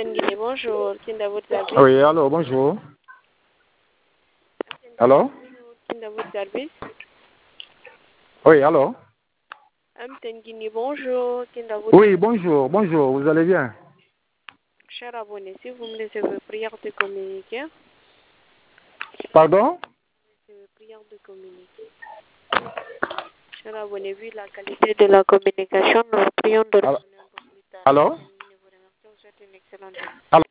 Guinée, bonjour. Kinda votre service. Oui, allô, bonjour. Allô? Kinda votre service. Oui, allô? Guinée, bonjour. Kinda votre Oui, bonjour, bonjour, vous allez bien? cher abonné, si vous me laissez vos prières de communiquer. Pardon? Prières de communiquer. Cher abonné, vu la qualité de la communication, nous vous prions de revenir un peu plus tard. Allô? Nous vous remercions, vous souhaitez une excellente journée. Allô?